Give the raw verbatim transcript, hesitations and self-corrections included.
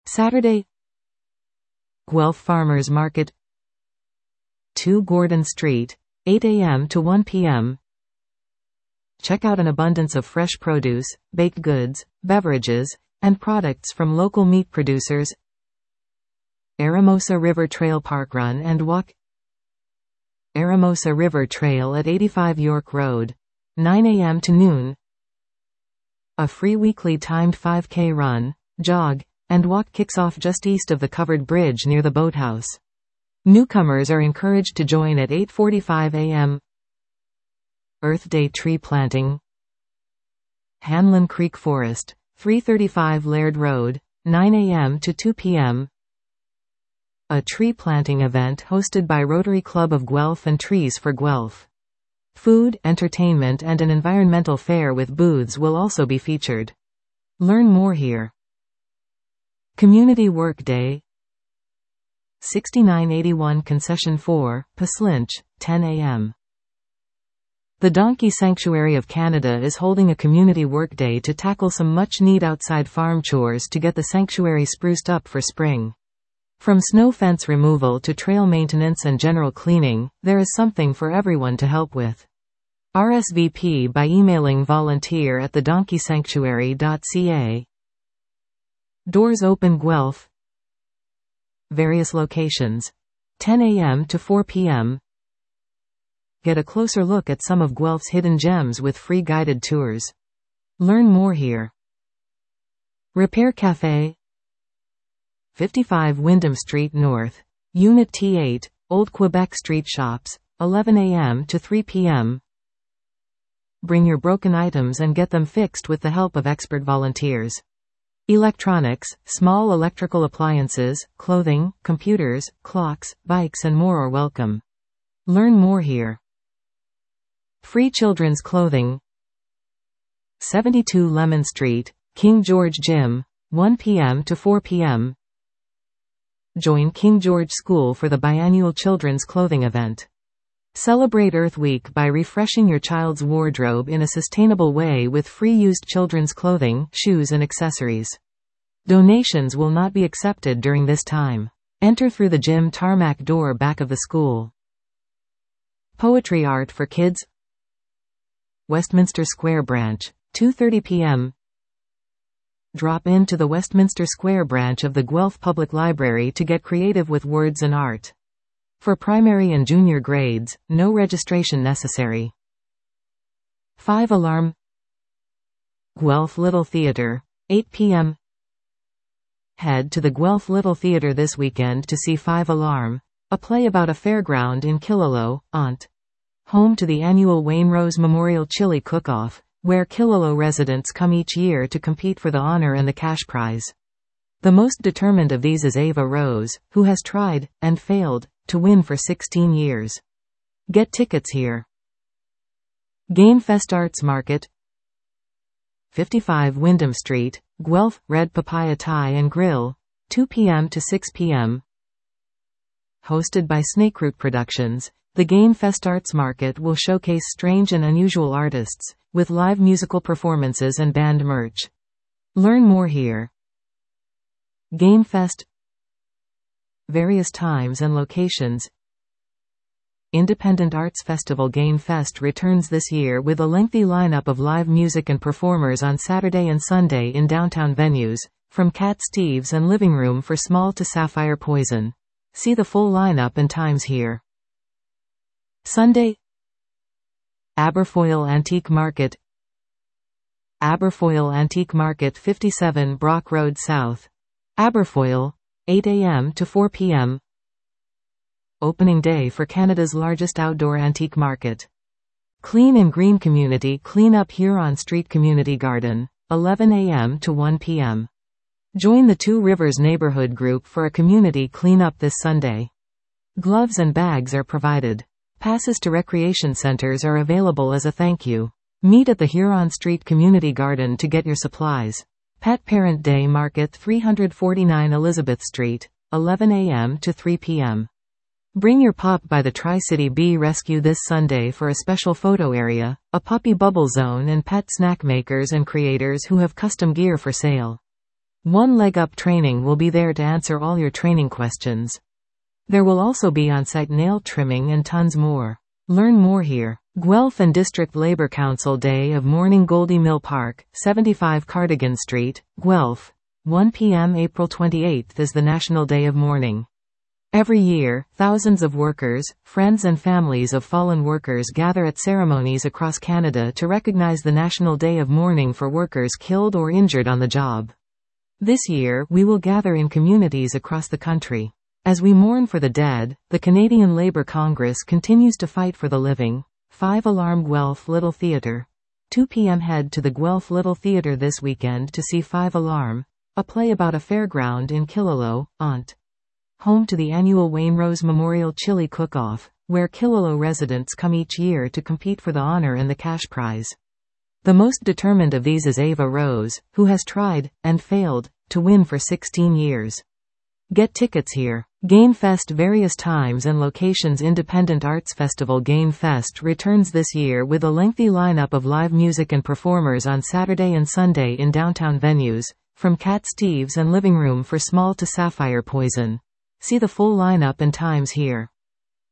Saturday, Guelph Farmers Market, two Gordon Street, eight a m to one p m Check out an abundance of fresh produce, baked goods, beverages, and products from local meat producers. Aramosa River Trail Park Run and Walk. Aramosa River Trail at eighty-five York Road, nine a m to noon. A free weekly timed five K run, jog, and walk kicks off just east of the covered bridge near the boathouse. Newcomers are encouraged to join at eight forty-five a m Earth Day Tree Planting. Hanlon Creek Forest, three thirty-five Laird Road, nine a m to two p m A tree planting event hosted by Rotary Club of Guelph and Trees for Guelph. Food, entertainment and an environmental fair with booths will also be featured. Learn more here. Community Work Day. sixty-nine eighty-one Concession four, Paslinch, ten a m The Donkey Sanctuary of Canada is holding a community work day to tackle some much-need outside farm chores to get the sanctuary spruced up for spring. From snow fence removal to trail maintenance and general cleaning, there is something for everyone to help with. R S V P by emailing volunteer at the donkey sanctuary dot c a. Doors Open Guelph. Various locations. ten a m to four p m Get a closer look at some of Guelph's hidden gems with free guided tours. Learn more here. Repair Café. fifty-five Wyndham Street North, Unit T eight, Old Quebec Street Shops, eleven a m to three p m Bring your broken items and get them fixed with the help of expert volunteers. Electronics, small electrical appliances, clothing, computers, clocks, bikes and more are welcome. Learn more here. Free children's clothing. seventy-two Lemon Street, King George Gym, one p m to four p m Join King George School for the biannual children's clothing event. Celebrate Earth Week by refreshing your child's wardrobe in a sustainable way with free used children's clothing, shoes and accessories. Donations will not be accepted during this time. Enter through the gym tarmac door back of the school. Poetry Art for Kids. Westminster Square Branch, two thirty p m Drop into the Westminster Square branch of the Guelph Public Library to get creative with words and art. For primary and junior grades, no registration necessary. five Alarm. Guelph Little Theatre, eight p m Head to the Guelph Little Theatre this weekend to see five Alarm, a play about a fairground in Killaloe, Ont. Home to the annual Wayne Rose Memorial Chili Cook-Off, where Killaloe residents come each year to compete for the honor and the cash prize. The most determined of these is Ava Rose, who has tried, and failed, to win for sixteen years. Get tickets here. Gamefest Arts Market. fifty-five Wyndham Street, Guelph, Red Papaya Thai and Grill, two p m to six p m Hosted by Snakeroot Productions, the Gamefest Arts Market will showcase strange and unusual artists, with live musical performances and band merch. Learn more here. Gamefest. Various times and locations. Independent Arts Festival Gamefest returns this year with a lengthy lineup of live music and performers on Saturday and Sunday in downtown venues, from Cat Steve's and Living Room for Small to Sapphire Poison. See the full lineup and times here. Sunday. Aberfoyle Antique Market. Aberfoyle Antique Market, fifty-seven Brock Road South, Aberfoyle, eight a m to four p m Opening day for Canada's largest outdoor antique market. Clean and Green Community Clean Up Huron Street Community Garden, eleven a m to one p m Join the Two Rivers Neighborhood Group for a community cleanup this Sunday. Gloves and bags are provided. Passes to recreation centers are available as a thank you. Meet at the Huron Street Community Garden to get your supplies. Pet Parent Day Market, three forty-nine Elizabeth Street, eleven a m to three p m Bring your pup by the Tri-City Bee Rescue this Sunday for a special photo area, a puppy bubble zone and pet snack makers and creators who have custom gear for sale. One Leg Up training will be there to answer all your training questions. There will also be on-site nail trimming and tons more. Learn more here. Guelph and District Labour Council Day of Mourning. Goldie Mill Park, seventy-five Cardigan Street, Guelph. one p m April twenty-eighth is the National Day of Mourning. Every year, thousands of workers, friends and families of fallen workers gather at ceremonies across Canada to recognize the National Day of Mourning for workers killed or injured on the job. This year, we will gather in communities across the country. As we mourn for the dead, the Canadian Labour Congress continues to fight for the living. five Alarm Guelph Little Theatre. two p m Head to the Guelph Little Theatre this weekend to see five Alarm, a play about a fairground in Killaloe, Ont. Home to the annual Wayne Rose Memorial Chili Cook-Off, where Killaloe residents come each year to compete for the honor and the cash prize. The most determined of these is Ava Rose, who has tried, and failed, to win for sixteen years. Get tickets here. Gainfest various times and locations. Independent Arts Festival Gainfest returns this year with a lengthy lineup of live music and performers on Saturday and Sunday in downtown venues, from Cat Steve's and Living Room for Small to Sapphire Poison. See the full lineup and times here.